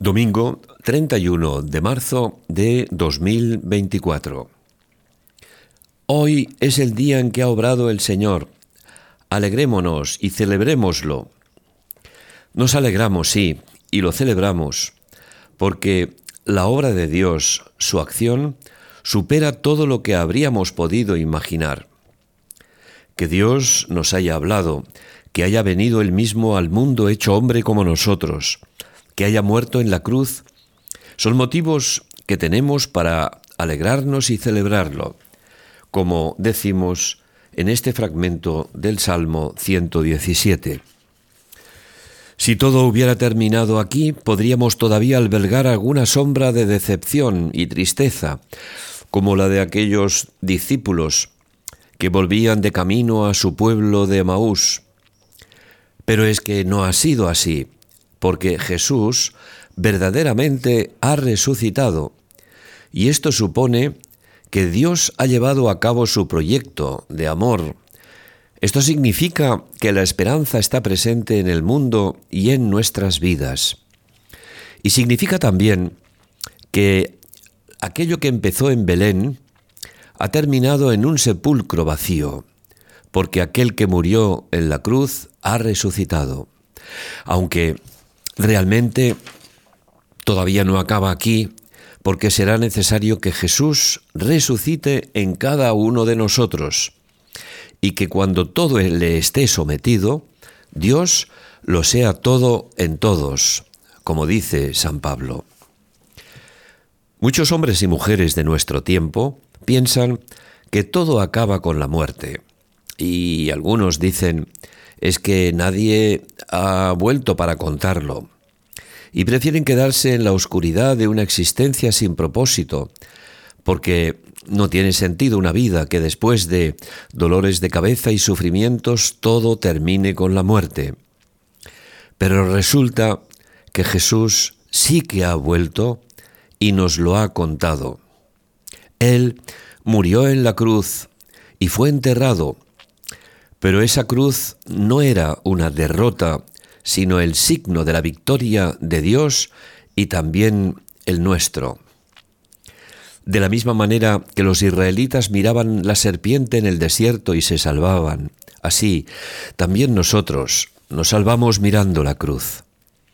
Domingo 31 de marzo de 2024. Hoy es el día en que ha obrado el Señor. Alegrémonos y celebrémoslo. Nos alegramos, sí, y lo celebramos, porque la obra de Dios, su acción, supera todo lo que habríamos podido imaginar. Que Dios nos haya hablado, que haya venido Él mismo al mundo hecho hombre como nosotros, que haya muerto en la cruz, son motivos que tenemos para alegrarnos y celebrarlo, como decimos en este fragmento del Salmo 117. Si todo hubiera terminado aquí, podríamos todavía albergar alguna sombra de decepción y tristeza, como la de aquellos discípulos que volvían de camino a su pueblo de Emaús. Pero es que no ha sido así, porque Jesús verdaderamente ha resucitado, y esto supone que Dios ha llevado a cabo su proyecto de amor. Esto significa que la esperanza está presente en el mundo y en nuestras vidas. Y significa también que aquello que empezó en Belén ha terminado en un sepulcro vacío, porque aquel que murió en la cruz ha resucitado. Aunque realmente todavía no acaba aquí, porque será necesario que Jesús resucite en cada uno de nosotros, y que cuando todo le esté sometido, Dios lo sea todo en todos, como dice San Pablo. Muchos hombres y mujeres de nuestro tiempo piensan que todo acaba con la muerte, y algunos dicen: es que nadie ha vuelto para contarlo, y prefieren quedarse en la oscuridad de una existencia sin propósito, porque no tiene sentido una vida que después de dolores de cabeza y sufrimientos todo termine con la muerte. Pero resulta que Jesús sí que ha vuelto y nos lo ha contado. Él murió en la cruz y fue enterrado, pero esa cruz no era una derrota, sino el signo de la victoria de Dios y también el nuestro. De la misma manera que los israelitas miraban la serpiente en el desierto y se salvaban, así también nosotros nos salvamos mirando la cruz.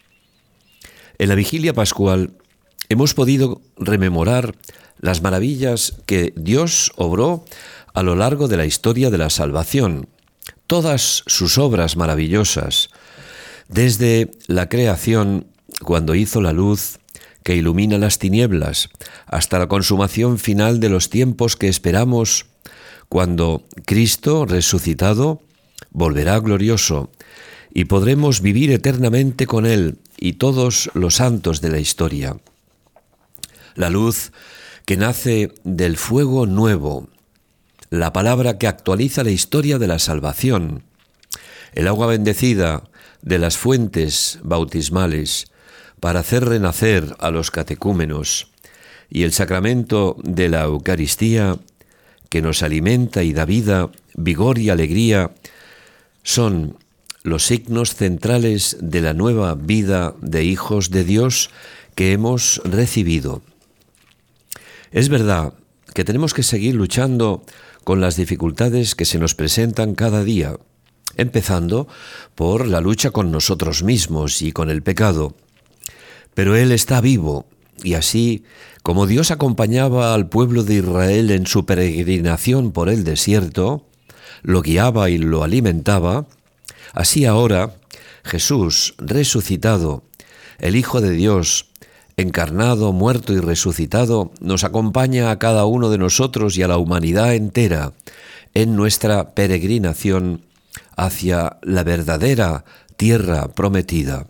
En la vigilia pascual hemos podido rememorar las maravillas que Dios obró a lo largo de la historia de la salvación, todas sus obras maravillosas, desde la creación, cuando hizo la luz que ilumina las tinieblas, hasta la consumación final de los tiempos que esperamos, cuando Cristo, resucitado, volverá glorioso y podremos vivir eternamente con Él y todos los santos de la historia. La luz que nace del fuego nuevo, la palabra que actualiza la historia de la salvación, el agua bendecida de las fuentes bautismales para hacer renacer a los catecúmenos, y el sacramento de la Eucaristía que nos alimenta y da vida, vigor y alegría, son los signos centrales de la nueva vida de hijos de Dios que hemos recibido. Es verdad que tenemos que seguir luchando con las dificultades que se nos presentan cada día, empezando por la lucha con nosotros mismos y con el pecado. Pero Él está vivo, y así como Dios acompañaba al pueblo de Israel en su peregrinación por el desierto, lo guiaba y lo alimentaba, así ahora Jesús resucitado, el Hijo de Dios, encarnado, muerto y resucitado, nos acompaña a cada uno de nosotros y a la humanidad entera en nuestra peregrinación hacia la verdadera tierra prometida.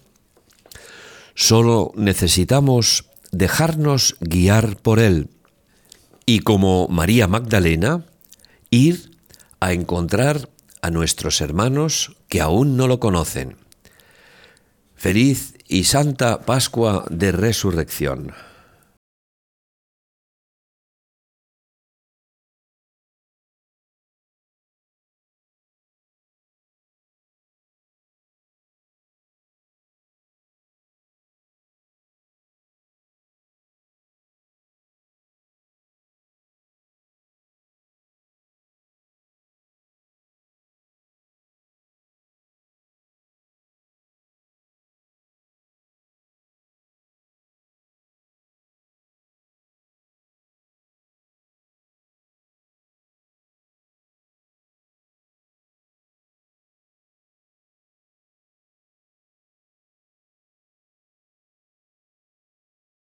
Solo necesitamos dejarnos guiar por Él y, como María Magdalena, ir a encontrar a nuestros hermanos que aún no lo conocen. Feliz y Santa Pascua de Resurrección.